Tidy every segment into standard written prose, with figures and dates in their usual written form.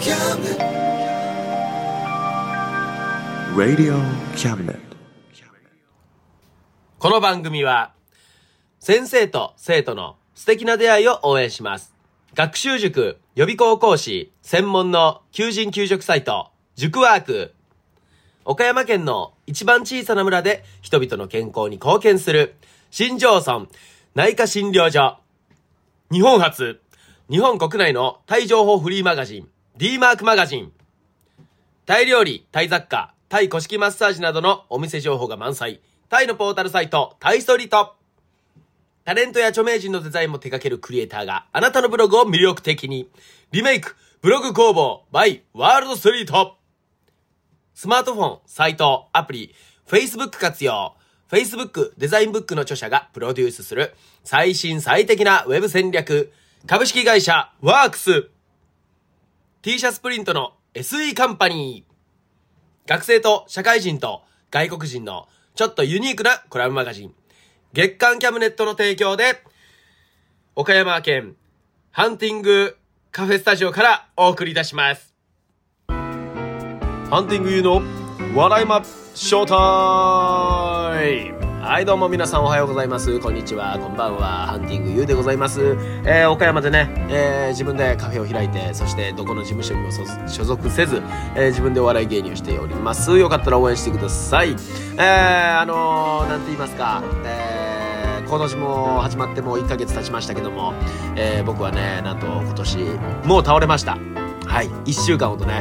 Radio Cabinet。 この番組は先生と生徒の素敵な出会いを応援します。学習塾予備校講師専門の求人・求職サイト塾ワーク。岡山県の一番小さな村で人々の健康に貢献する新庄村内科診療所。日本初、日本国内のタイ情報フリーマガジン D マークマガジン。タイ料理、タイ雑貨、タイ古式マッサージなどのお店情報が満載。タイのポータルサイトタイストリート。タレントや著名人のデザインも手掛けるクリエイターがあなたのブログを魅力的にリメイクブログ工房 by ワールドストリート。スマートフォン、サイト、アプリ、Facebook 活用。Facebook デザインブックの著者がプロデュースする最新最適なウェブ戦略。株式会社ワークス。T シャツプリントの SE カンパニー。学生と社会人と外国人のちょっとユニークなコラムマガジン月刊キャムネットの提供で岡山県ハンティングカフェスタジオからお送りいたします。ハンティングユーの笑いまショータイム。はいどうも皆さんおはようございます、こんにちは、こんばんは。ハンティングユーでございます。岡山でね、自分でカフェを開いて、そしてどこの事務所にも所属せず、自分でお笑い芸人をしております。よかったら応援してください。なんて言いますか、今年も始まってもう1ヶ月経ちましたけども、僕はねなんと今年もう倒れました。はい、1週間ほどね、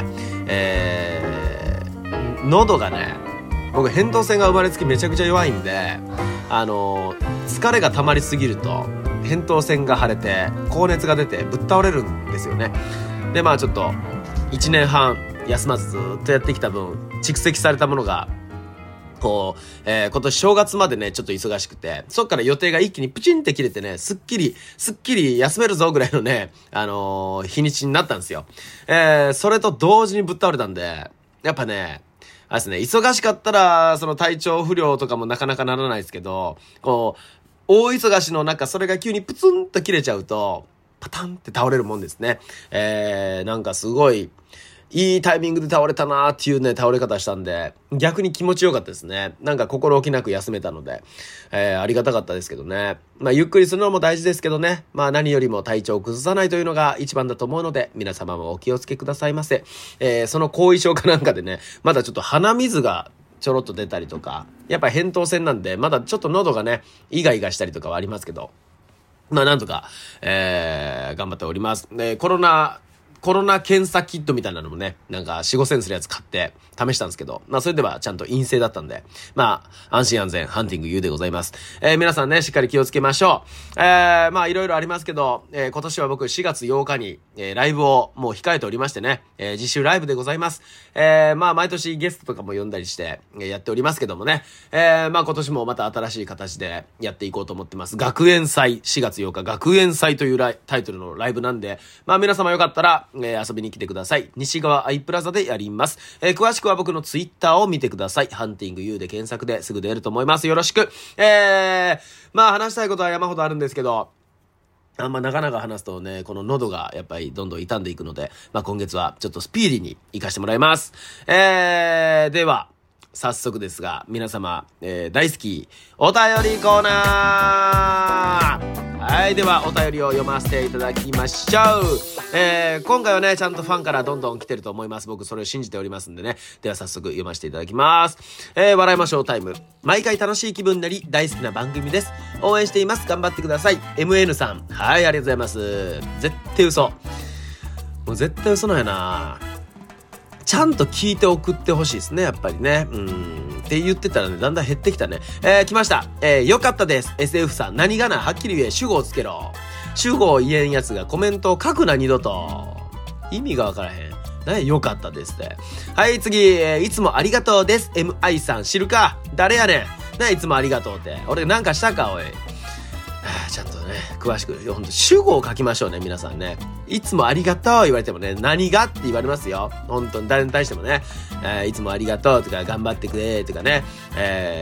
喉がね、僕扁桃腺が生まれつきめちゃくちゃ弱いんで、疲れが溜まりすぎると扁桃腺が腫れて高熱が出てぶっ倒れるんですよね。でまあちょっと1年半休まずずっとやってきた分蓄積されたものがこう、今年正月までねちょっと忙しくて、そっから予定が一気にプチンって切れてね、すっきり休めるぞぐらいのね、日にちになったんですよ。それと同時にぶっ倒れたんで、やっぱねあれですね、忙しかったらその体調不良とかもなかなかならないですけど、こう大忙しの中それが急にプツンと切れちゃうとパタンって倒れるもんですね。なんかすごいいいタイミングで倒れたなーっていうね倒れ方したんで、逆に気持ちよかったですね。なんか心置きなく休めたので、ありがたかったですけどね。まあゆっくりするのも大事ですけどね、まあ何よりも体調を崩さないというのが一番だと思うので、皆様もお気をつけくださいませ。その後遺症かなんかでね、まだちょっと鼻水がちょろっと出たりとか、やっぱ扁桃腺なんでまだちょっと喉がねイガイガしたりとかはありますけど、まあなんとか、頑張っております。コロナ検査キットみたいなのもね、なんか4、5千するやつ買って試したんですけど、まあそれではちゃんと陰性だったんで、まあ安心安全ハンティングユーでございます。皆さんねしっかり気をつけましょう。まあいろいろありますけど、今年は僕4月8日に、ライブをもう控えておりましてね、自主ライブでございます。まあ毎年ゲストとかも呼んだりして、やっておりますけどもね、まあ今年もまた新しい形でやっていこうと思ってます。学園祭、4月8日学園祭というタイトルのライブなんで、まあ皆様よかったら遊びに来てください。西側アイプラザでやります。詳しくは僕のツイッターを見てください。ハンティングユーで検索ですぐ出ると思います。よろしく。まあ話したいことは山ほどあるんですけど、なかなか話すとね、この喉がやっぱりどんどん傷んでいくので、まあ今月はちょっとスピーディーに行かしてもらいます。では早速ですが、皆様、大好きお便りコーナー。はい、ではお便りを読ませていただきましょう。今回はねちゃんとファンからどんどん来てると思います。僕それを信じておりますんでね。では早速読ませていただきます。笑いましょうタイム。毎回楽しい気分になり大好きな番組です。応援しています。頑張ってください。 MN さん、はい、ありがとうございます。絶対嘘、もう絶対嘘なんやな。ちゃんと聞いて送ってほしいですね、やっぱりね。って言ってたらね、だんだん減ってきたね。来ました。よかったです。SF さん、何がな、はっきり言え、主語をつけろ。主語を言えんやつがコメントを書くな、二度と。意味がわからへん。何よかったですって。はい、次、いつもありがとうです。MI さん、知るか？誰やねん。いつもありがとうって。俺なんかしたか、おい。ちゃんとね詳しくほんと主語を書きましょうね、皆さんね。いつもありがとう言われてもね、何がって言われますよ、本当に誰に対してもね。いつもありがとうとか頑張ってくれとかね、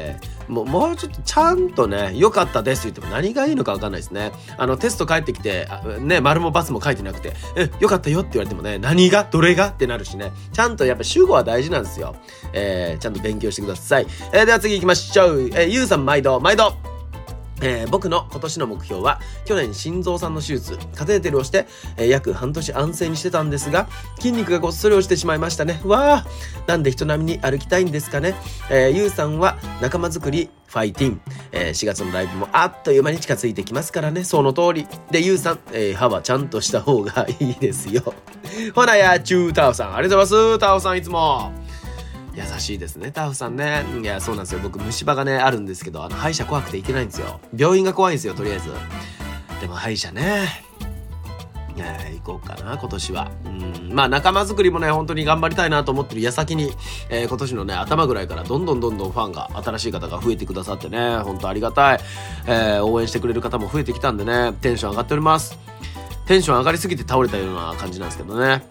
もうちょっとちゃんとね、良かったですって言っても何がいいのか分かんないですね。テスト返ってきて、ね、丸も×も書いてなくて、良かったよって言われてもね、何がどれがってなるしね。ちゃんとやっぱ主語は大事なんですよ。ちゃんと勉強してください。では次行きましょう。ゆうさん毎度。僕の今年の目標は去年心臓さんの手術カテーテルをして、約半年安静にしてたんですが筋肉がごっそり落ちてしまいましたね。わー、なんで人並みに歩きたいんですかね。ゆうさんは仲間作りファイティン、4月のライブもあっという間に近づいてきますからね。その通りで、ゆうさん、歯はちゃんとした方がいいですよ。ほなやちゅうタオさんありがとうございます。タオさんいつも優しいですね、タフさんね。いや、そうなんですよ。僕、虫歯がね、あるんですけど、歯医者怖くて行けないんですよ。病院が怖いんですよ、とりあえず。でも、歯医者ね。行こうかな、今年は。まあ、仲間作りもね、本当に頑張りたいなと思ってる矢先に、今年のね、頭ぐらいからどんどんファンが、新しい方が増えてくださってね、本当ありがたい。応援してくれる方も増えてきたんでね、テンション上がっております。テンション上がりすぎて倒れたような感じなんですけどね。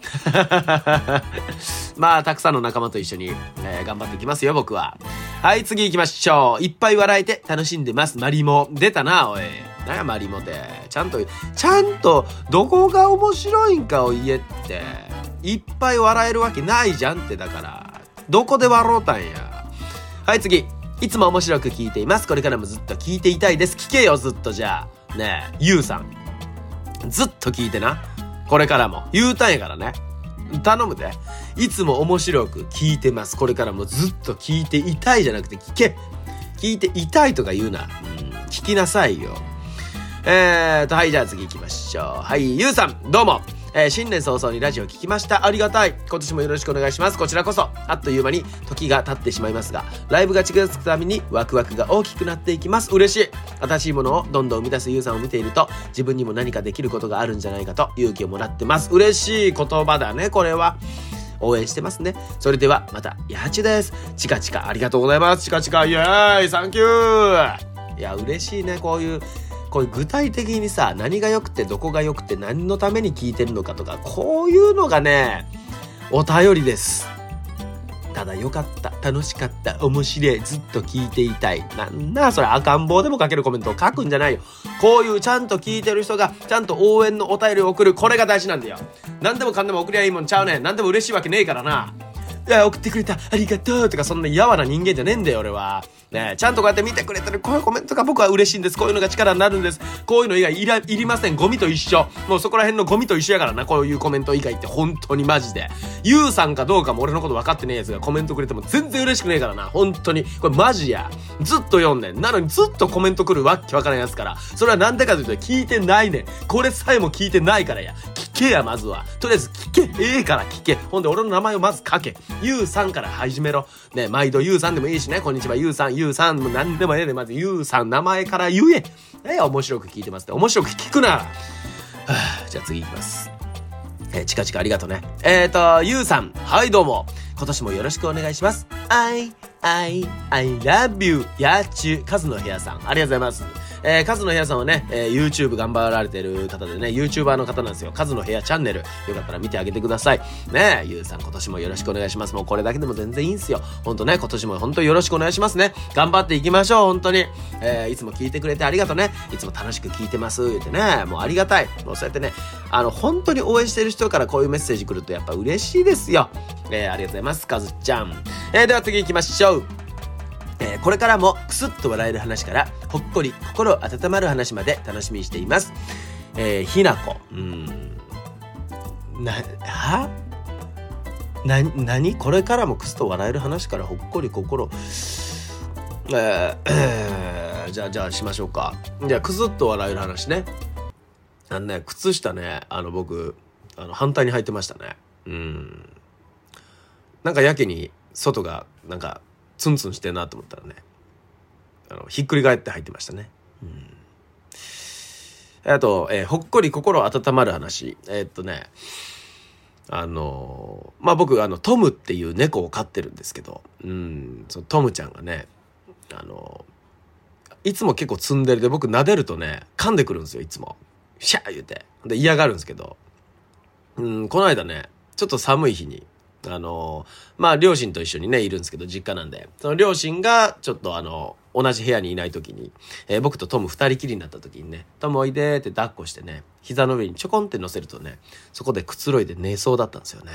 まあ、たくさんの仲間と一緒に、頑張っていきますよ、僕は。はい、次行きましょう。いっぱい笑えて楽しんでます。マリモ。出たな、おい。なんや、マリモって。ちゃんと、どこが面白いんかを言えって。いっぱい笑えるわけないじゃんって、だから。どこで笑うたんや。はい、次。いつも面白く聞いています。これからもずっと聞いていたいです。聞けよ、ずっとじゃあ。ねえ、ゆうさん。ずっと聞いてな。これからも。言うたんやからね。頼むで。いつも面白く聞いてます。これからもずっと聞いていたいじゃなくて聞け。聞いていたいとか言うな。聞きなさいよ。はい、じゃあ次行きましょう。はい、ゆうさん、どうも。新年早々にラジオ聞きました。ありがたい。今年もよろしくお願いします。こちらこそ。あっという間に時が経ってしまいますが、ライブが近づくたびにワクワクが大きくなっていきます。嬉しい。新しいものをどんどん生み出すゆうさんを見ていると、自分にも何かできることがあるんじゃないかと勇気をもらってます。嬉しい言葉だね、これは。応援してますね。それではまた、やはちです。チカチカありがとうございます。チカチカイエーイサンキュー。いや、嬉しいね、こういう具体的にさ、何が良くてどこが良くて何のために聞いてるのかとか、こういうのがね、お便りです。ただ良かった、楽しかった、面白い、ずっと聞いていたい。なんだそれ、赤ん坊でも書けるコメントを書くんじゃないよ。こういうちゃんと聞いてる人がちゃんと応援のお便りを送る、これが大事なんだよ。何でもかんでも送りゃいいもんちゃうねん。何でも嬉しいわけねえからな。いや、送ってくれた、ありがとうとか、そんなやわな人間じゃねえんだよ、俺は。ね、ちゃんとこうやって見てくれてる、こういうコメントが僕は嬉しいんです。こういうのが力になるんです。こういうの以外いりません。ゴミと一緒。もうそこら辺のゴミと一緒やからな、こういうコメント以外って本当にマジで。ゆうさんかどうかも俺のこと分かってねえやつがコメントくれても全然嬉しくねえからな、本当に。これマジや。ずっと読んねん。なのにずっとコメント来るわけわからんやつから。それはなんでかというと聞いてないねん。これさえも聞いてないからや。聞けや、まずは。とりあえず聞け。から聞け。ほんで俺の名前をまず書け。ゆうさんから始めろ。ね、毎度ゆうさんでもいいしね。こんにちは、ゆうさん。もう何でもええで、まずゆうさん、名前から言え。面白く聞いてますって。面白く聞くな。じゃあ次行きます。チカチカありがとうね。ゆうさん。はい、どうも。今年もよろしくお願いします。I love you. やちゅ、カズの部屋さん。ありがとうございます。カズの部屋さんはね、YouTube 頑張られてる方でね、YouTuber の方なんですよ。カズの部屋チャンネル。よかったら見てあげてください。ねえ、ゆうさん今年もよろしくお願いします。もうこれだけでも全然いいんすよ。ほんとね、今年も本当によろしくお願いしますね。頑張っていきましょう、本当に。いつも聞いてくれてありがとうね。いつも楽しく聞いてます。言ってね、もうありがたい。もうそうやってね、本当に応援してる人からこういうメッセージ来るとやっぱ嬉しいですよ。ありがとうございます、カズちゃん。では次行きましょう。これからもクスッと笑える話からほっこり心温まる話まで楽しみにしています。ひなこ。何これからもクスッと笑える話からほっこり心。じゃあしましょうか。じゃあクスッと笑える話ね。靴下ね、僕反対に履いてましたね。なんかやけに外がなんかツンツンしてるなと思ったらね、ひっくり返って入ってましたね。あと、ほっこり心温まる話。僕トムっていう猫を飼ってるんですけど、そのトムちゃんがね、いつも結構ツンデレで、僕撫でるとね噛んでくるんですよ、いつもシャー言うて。で嫌がるんですけど、この間ね、ちょっと寒い日に両親と一緒にねいるんですけど、実家なんで、その両親がちょっと同じ部屋にいない時に、僕とトム二人きりになった時にね、トムおいでって抱っこしてね、膝の上にちょこんって乗せるとね、そこでくつろいで寝そうだったんですよね。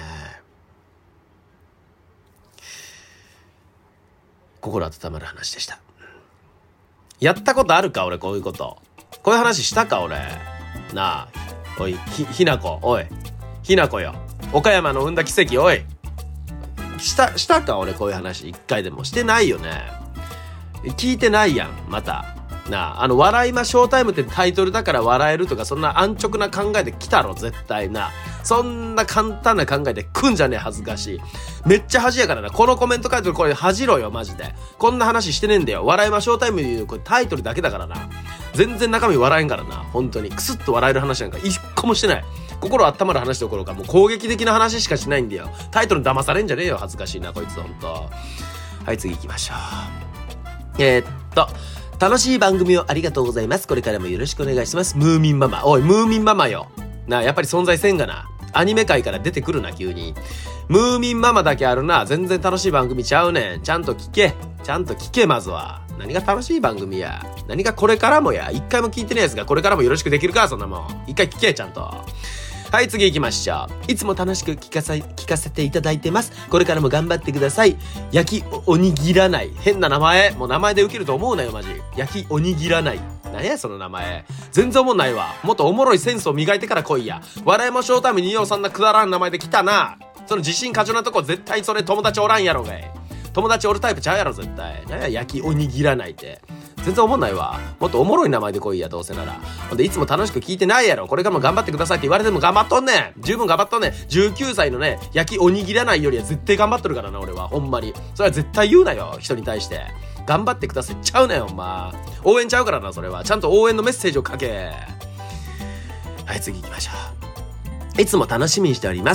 心温まる話でした。やったことあるか俺、こういうこと。こういう話したか俺。なあ、おい、ひなこ、おい。ひなこよ。岡山の生んだ奇跡、おい。したか俺、こういう話。一回でも。してないよね。聞いてないやん、また。なあ、笑いまショータイムってタイトルだから笑えるとか、そんな安直な考えで来たろ、絶対な。そんな簡単な考えで来んじゃねえ、恥ずかしい。めっちゃ恥やからな。このコメント書いてるこれ恥じろよ、マジで。こんな話してねえんだよ。笑いまショータイムで言うこれタイトルだけだからな。全然中身笑えんからな。本当に。クスッと笑える話なんか一個もしてない。心温まる話どころか、もう攻撃的な話しかしないんだよ。タイトルに騙されんじゃねえよ、恥ずかしいな、こいつ、ほんと。はい、次行きましょう。楽しい番組をありがとうございます。これからもよろしくお願いします。ムーミンママ。おい、ムーミンママよ。なあ、やっぱり存在せんがな。アニメ界から出てくるな、急に。ムーミンママだけあるな。全然楽しい番組ちゃうねん。ちゃんと聞け、まずは。何が楽しい番組や。何がこれからもや。一回も聞いてねえやつがこれからもよろしくできるか、そんなもん。一回聞け、ちゃんと。はい、次行きましょう。いつも楽しく聞かせていただいてます。これからも頑張ってください。焼きおにぎらない。変な名前。もう名前で受けると思うなよ、マジ。焼きおにぎらない。何や、その名前。全然おもんないわ。もっとおもろいセンスを磨いてから来いや。笑いもショータイムにようそんなくだらん名前で来たな。その自信過剰なとこ絶対それ友達おらんやろがい。友達おるタイプちゃうやろ、絶対。何や、焼きおにぎらないって。全然おもんないわ。もっとおもろい名前で来いや、どうせなら。ほんで、いつも楽しく聞いてないやろ。これからも頑張ってくださいって言われても頑張っとんねん。十分頑張っとんねん。19歳のね、焼きおにぎらないよりは絶対頑張っとるからな、俺は。ほんまに。それは絶対言うなよ、人に対して。頑張ってくださいちゃうねん、ほんま。応援ちゃうからな、それは。ちゃんと応援のメッセージを書け。はい、次行きましょう。いつも楽しみにしております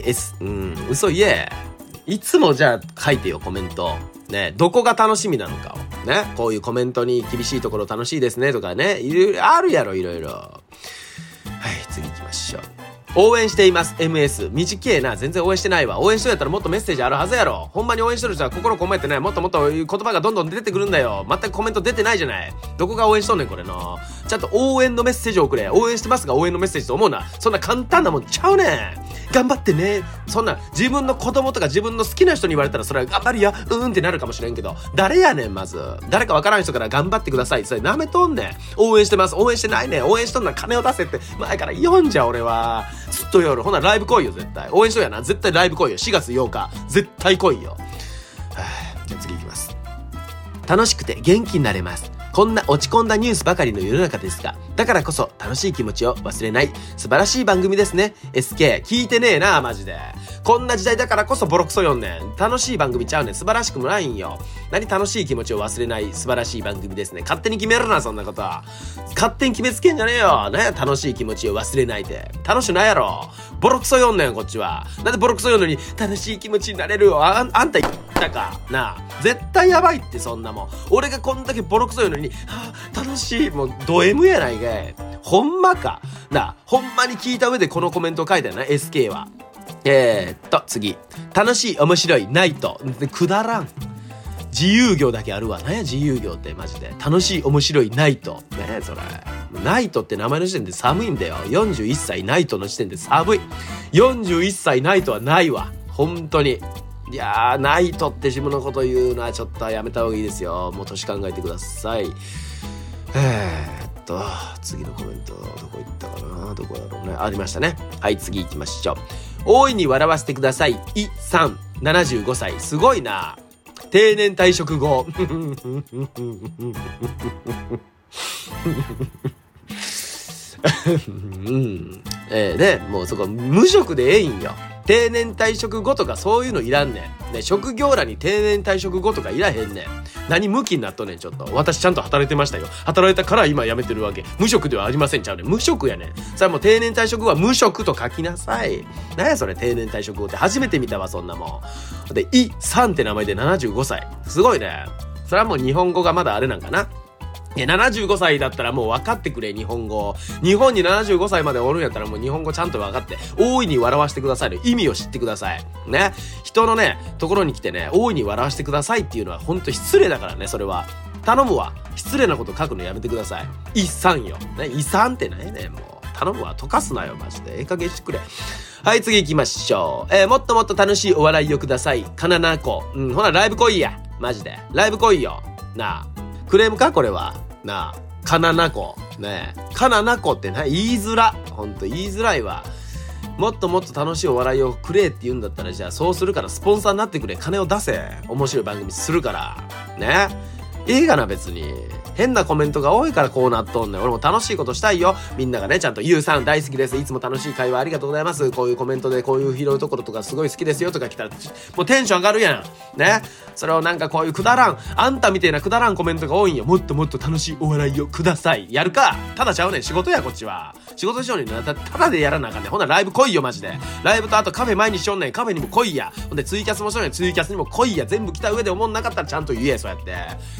。KS。嘘言え。いつもじゃあ書いてよ、コメント。ね、どこが楽しみなのかを。ね、こういうコメントに厳しいところ楽しいですねとかね、いろいろあるやろ、いろいろ。はい、次行きましょう。応援しています。MS。短えな。全然応援してないわ。応援しとるやったらもっとメッセージあるはずやろ。ほんまに応援しとる人は心込めてね、もっともっと言葉がどんどん出てくるんだよ。全くコメント出てないじゃない。どこが応援しとんねん、これの。ちゃんと応援のメッセージを送れ。応援してますが応援のメッセージと思うな。そんな簡単なもんちゃうねん。頑張ってね。そんな自分の子供とか自分の好きな人に言われたらそれは頑張るよってなるかもしれんけど、誰やねん、まず。誰かわからん人から頑張ってください。それ舐めとんねん。応援してます。応援してないねん。応援しとんなら金を出せって前から言うんじゃ、俺は。ずっと夜。ほなライブ来いよ、絶対。応援しとんやな。絶対ライブ来いよ。4月8日。絶対来いよ。じゃあ次行きます。楽しくて元気になれます。こんな落ち込んだニュースばかりの世の中ですが、だからこそ楽しい気持ちを忘れない素晴らしい番組ですね。SK 聞いてねえな、マジで。こんな時代だからこそボロクソ読んねん。楽しい番組ちゃうねん。素晴らしくもないんよ。何楽しい気持ちを忘れない素晴らしい番組ですね。勝手に決めるな、そんなことは。勝手に決めつけんじゃねえよ。何や楽しい気持ちを忘れないって。楽しくないやろ。ボロクソ読んねん、こっちは。なんでボロクソ読んのに楽しい気持ちになれるよ。あんた言ったかなあ。絶対やばいって、そんなもん。俺がこんだけボロクソ読むのに楽しい、もうド M やないかい。ほんまかなあ。ほんまに聞いた上でこのコメントを書いたよな、 SK は。次。楽しい、面白い、ナイト。くだらん。自由業だけあるわ。なんや自由業ってマジで。楽しい、面白い、ナイト。ねえ、それ。ナイトって名前の時点で寒いんだよ。41歳ナイトの時点で寒い。41歳ナイトはないわ。本当に。いやー、ナイトって自分のこと言うのはちょっとやめた方がいいですよ。もう年考えてください。次のコメント、どこ行ったかな、どこやろうね。ありましたね。はい、次行きましょう。大いに笑わせてください。イさん、75歳。すごいな。定年退職後。ね、もうそこ無職でええんよ。定年退職後とかそういうのいらんねん。ね、職業欄に定年退職後とかいらへんねん。何ムキになっとんねん、ちょっと。私ちゃんと働いてましたよ。働いたから今辞めてるわけ。無職ではありませんちゃうねん。無職やねん。それもう定年退職後は無職と書きなさい。なんやそれ、定年退職後って初めて見たわ、そんなもん。で、イさんって名前で75歳。すごいね。それはもう日本語がまだあれなんかな。75歳だったらもう分かってくれ、日本語。日本に75歳までおるんやったらもう日本語ちゃんと分かって、大いに笑わせてくださいの意味を知ってください。ね。人のね、ところに来てね、大いに笑わせてくださいっていうのはほんと失礼だからね、それは。 頼むわ。失礼なこと書くのやめてください。遺産よ。ね、遺産って何やねん、もう。頼むわ。溶かすなよ、マジで。加減してくれ。はい、次行きましょう。もっともっと楽しいお笑いをください。かななこ。ほら、ライブ来いや。マジで。ライブ来いよ。なあ。クレームかこれは。なあ。かななこ。ねえ。かななこって言いづら。ほんと言いづらいわ。もっともっと楽しいお笑いをくれって言うんだったら、じゃあそうするからスポンサーになってくれ。金を出せ。面白い番組するから。ね。いいかな別に。変なコメントが多いからこうなっとんねん。俺も楽しいことしたいよ。みんながね、ちゃんとゆうさん大好きです。いつも楽しい会話ありがとうございます。こういうコメントでこういう拾うところとかすごい好きですよとか来たら、もうテンション上がるやん。ね。それをなんかこういうくだらん、あんたみたいなくだらんコメントが多いんよ。もっともっと楽しいお笑いをください。やるか。ただちゃうねん。仕事やこっちは。仕事しようにな。ただでやらなあかんねん。ほんならライブ来いよマジで。ライブとあとカフェ毎日しよんねん。カフェにも来いや。ほんでツイキャスもしようねん。ツイキャスにも来いや。全部来た上で思んなかったらちゃんと言え、そうやって。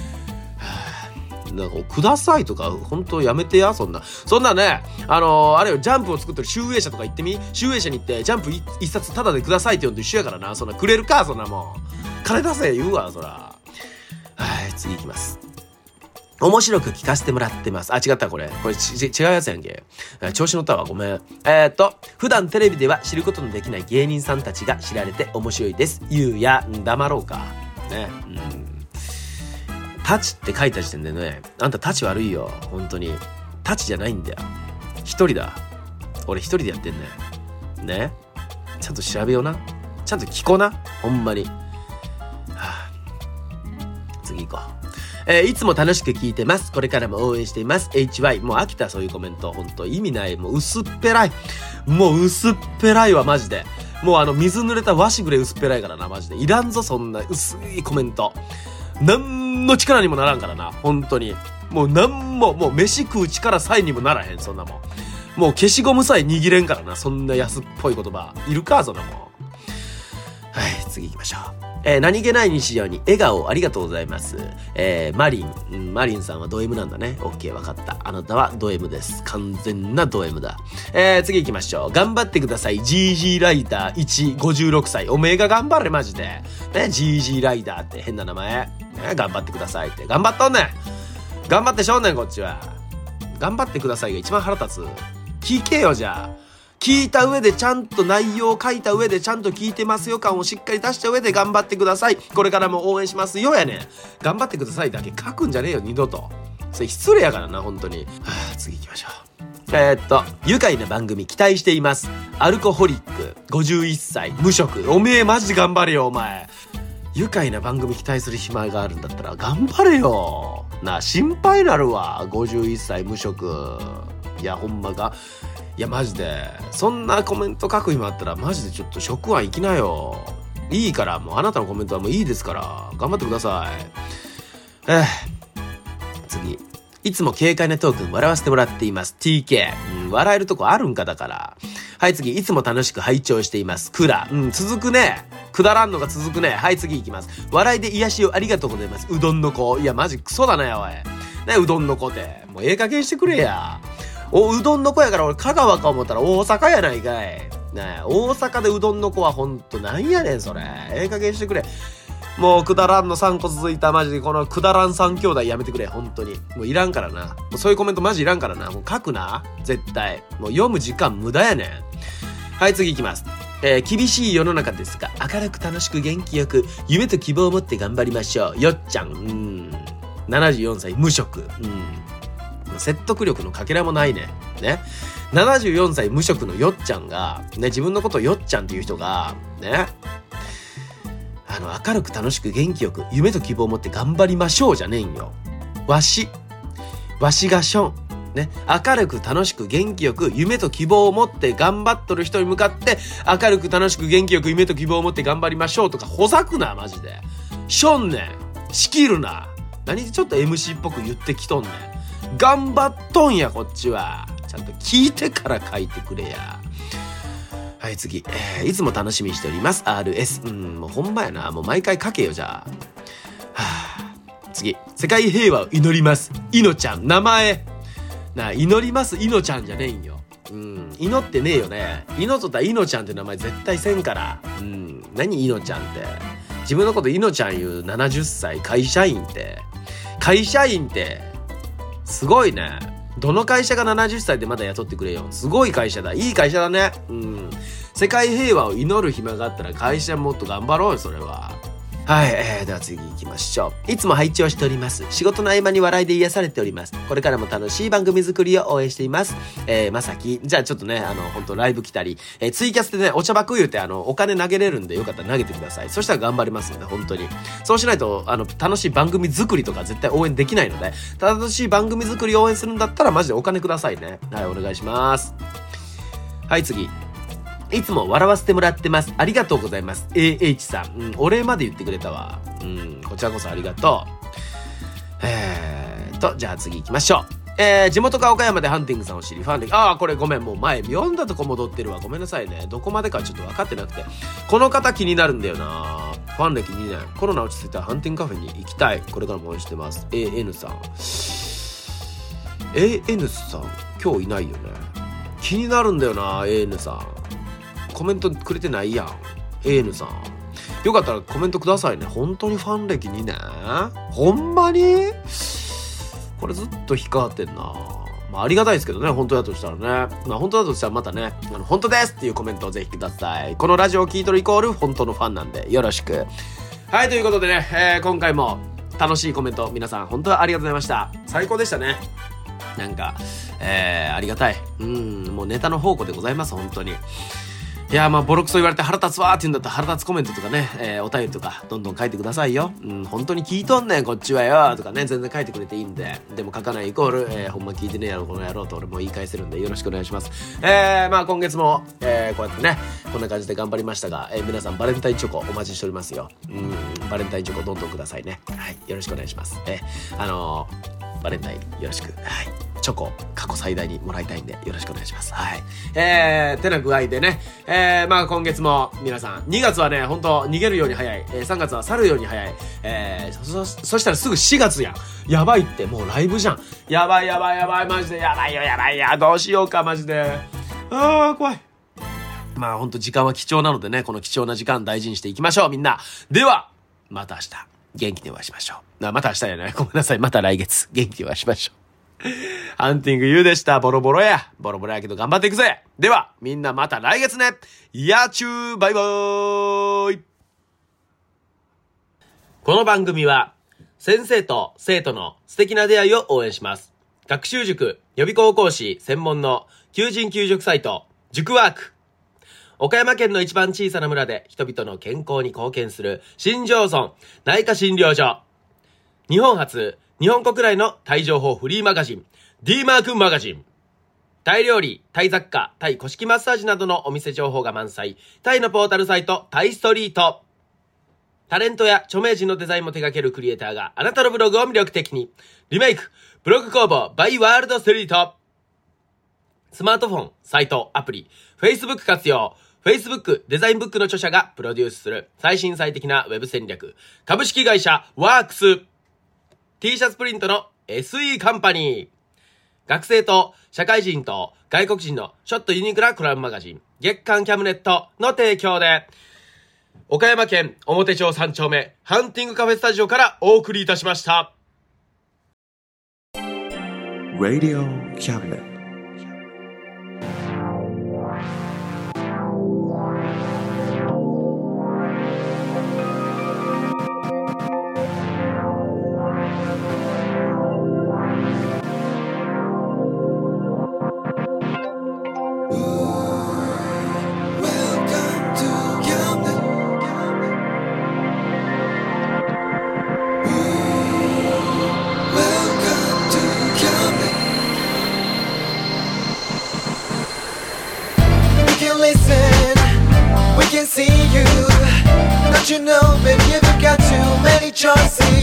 なんかくださいとか本当やめてや。そんなね、あれよ、ジャンプを作ってる集英社とか行ってみ。集英社に行ってジャンプ一冊タダでくださいって言うのと一緒やからな。そんなくれるか、そんなもん。金出せ言うわ、そら。はい、次行きます。面白く聞かせてもらってます。あ、違った、これ違うやつやんけ。調子乗ったわ、ごめん。普段テレビでは知ることのできない芸人さんたちが知られて面白いです。ゆうや黙ろうかね。タチって書いた時点でね、あんたタチ悪いよ。本当にタチじゃないんだよ。一人だ。俺一人でやってんねんね。ちゃんと調べような。ちゃんと聞こうな、ほんまに。次行こう。いつも楽しく聞いてます。これからも応援しています。 HY。 もう飽きた、そういうコメント。ほんと意味ない。もう薄っぺらい。もう薄っぺらいわ、マジで。もう水濡れた和紙ぐらい薄っぺらいからな、マジで。いらんぞ、そんな薄いコメント。なんの力にもならんからな、本当に。もうなんも、もう飯食う力さえにもならへん、そんなもん。もう消しゴムさえ握れんからな、そんな安っぽい言葉。いるか、そんなもん。はい、次行きましょう。何気ない日常に笑顔ありがとうございます。マリンさんはド M なんだね。オッケー、わかった。あなたはド M です。完全なド M だ。次行きましょう。頑張ってください。GG ライダー1、56歳。おめえが頑張れ、マジで。ね、GG ライダーって変な名前。ね、頑張ってくださいって。頑張っとんねん。頑張ってしょんねん、こっちは。頑張ってくださいが一番腹立つ。聞けよ、じゃあ。聞いた上でちゃんと内容を書いた上でちゃんと聞いてますよ感をしっかり出した上で頑張ってください。これからも応援しますよやねん。頑張ってくださいだけ書くんじゃねえよ、二度と。それ失礼やからな、本当に。次行きましょう。愉快な番組期待しています。アルコホリック、51歳、無職。おめえマジで頑張れよ、お前。愉快な番組期待する暇があるんだったら頑張れよ。なあ、心配なるわ。51歳無職。いや、ほんまか。いや、マジで。そんなコメント書く暇あったら、マジでちょっと職案行きなよ。いいから、もうあなたのコメントはもういいですから。頑張ってください。次。いつも軽快なトーク笑わせてもらっています。TK。笑えるとこあるんかだから。はい、次。いつも楽しく拝聴しています。クラ。続くね。くだらんのが続くね。はい、次行きます。笑いで癒しをありがとうございます。うどんの子。いや、マジクソだなよ、おい。ね、うどんの子って。もう加減してくれや。うどんの子やから俺香川か思ったら大阪やないかい。ねえ、大阪でうどんの子はほんとなんやねん、それ。加減してくれ。もうくだらんの3個続いたマジでこのくだらん3兄弟やめてくれ、本当に。もういらんからな。もうそういうコメントマジいらんからな。もう書くな。絶対。もう読む時間無駄やねん。はい、次行きます。厳しい世の中ですが、明るく楽しく元気よく、夢と希望を持って頑張りましょう。よっちゃん。74歳無職。説得力のかけらもないね。ね。74歳無職のよっちゃんが、ね、自分のことをよっちゃんっていう人が、ね、明るく楽しく元気よく、夢と希望を持って頑張りましょうじゃねえんよ。わしがしょん。ね。明るく楽しく元気よく、夢と希望を持って頑張っとる人に向かって、明るく楽しく元気よく、夢と希望を持って頑張りましょうとか、ほざくな、マジで。しょんねん。仕切るな。何でちょっと MC っぽく言ってきとんねん。頑張っとんや、こっちは。ちゃんと聞いてから書いてくれや。はい、次。いつも楽しみにしております。RS。もうほんまやな。もう毎回書けよ、じゃあ。次。世界平和を祈ります。いのちゃん。名前。なあ、祈ります。いのちゃんじゃねえんよ。祈ってねえよね。祈っとったらいのちゃんって名前絶対せんから。何いのちゃんって。 自分のこといのちゃん言う70歳会社員ってすごいね。どの会社が70歳でまだ雇ってくれよ。すごい会社だ。いい会社だね。世界平和を祈る暇があったら会社もっと頑張ろうよ、それは。はい、では次行きましょう。いつも拝聴しております。仕事の合間に笑いで癒されております。これからも楽しい番組作りを応援しています。まさき。じゃあちょっとね、本当ライブ来たり、ツイキャスでね、お茶爆言うて、お金投げれるんで、よかったら投げてください。そしたら頑張りますので、本当に。そうしないと、楽しい番組作りとか絶対応援できないので、楽しい番組作りを応援するんだったら、マジでお金くださいね。はい、お願いします。はい、次。いつも笑わせてもらってます。ありがとうございます。AH さん。お礼まで言ってくれたわ。こちらこそありがとう。じゃあ次行きましょう。地元か岡山でハンティングさんを知り、ファン歴、これごめん、もう前読んだとこ戻ってるわ。ごめんなさいね。どこまでかちょっと分かってなくて。この方気になるんだよな。ファン歴2年。コロナ落ち着いたらハンティングカフェに行きたい。これからも応援してます。AN さん。AN さん、今日いないよね。気になるんだよな、AN さん。コメントくれてないやん。AN さん。よかったらコメントくださいね。本当にファン歴2年？ほんまに？これずっと引っかかってんな。ありがたいですけどね、本当だとしたらね。本当だとしたらまたね、本当ですっていうコメントをぜひください。このラジオを聞いとるイコール本当のファンなんでよろしく。はい、ということでね、今回も楽しいコメント皆さん本当はありがとうございました。最高でしたね。なんか、ありがたい。もうネタの宝庫でございます、本当に。いや、ボロクソ言われて腹立つわーって言うんだったら腹立つコメントとかね、お便りとかどんどん書いてくださいよ。本当に聞いとんねんこっちはよとかね、全然書いてくれていいんで。でも書かないイコール、ほんま聞いてねえやろこの野郎と俺も言い返せるんでよろしくお願いします。今月も、こうやってねこんな感じで頑張りましたが、皆さんバレンタインチョコお待ちしておりますよ。バレンタインチョコどんどんくださいね。はい、よろしくお願いします。バレンタインよろしく。はい。チョコ過去最大にもらいたいんでよろしくお願いします。はい。てな具合でね、今月も皆さん、2月はね、ほんと逃げるように早い。3月は去るように早い。そしたらすぐ4月やん。やばいって、もうライブじゃん。やばい、マジでやばいよ、どうしようか、マジで。怖い。ほんと時間は貴重なのでね、この貴重な時間大事にしていきましょう、みんな。では、また明日、元気にお会いしましょう。また明日やね。ごめんなさい。また来月、元気にお会いしましょう。ハンティングユーでした。ボロボロやけど頑張っていくぜ。では、みんなまた来月ね。やちゅー、バイバーイ。この番組は、先生と生徒の素敵な出会いを応援します。学習塾、予備校講師専門の求人・求職サイト、塾ワーク。岡山県の一番小さな村で人々の健康に貢献する新庄村内科診療所。日本初、日本国内のタイ情報フリーマガジン D マークマガジン。タイ料理、タイ雑貨、タイ古式マッサージなどのお店情報が満載。タイのポータルサイトタイストリート。タレントや著名人のデザインも手掛けるクリエイターがあなたのブログを魅力的にリメイク。ブログ工房 by ワールドストリート。スマートフォン、サイト、アプリ、Facebook 活用。Facebook デザインブックの著者がプロデュースする最新最適なウェブ戦略。株式会社ワークス。T シャツプリントの SE カンパニー。学生と社会人と外国人のちょっとユニークなコラムマガジン月刊キャムネットの提供で岡山県表町3丁目ハンティングカフェスタジオからお送りいたしました。 Radio Cabinet. See you, don't you know, baby, you've got too many choices.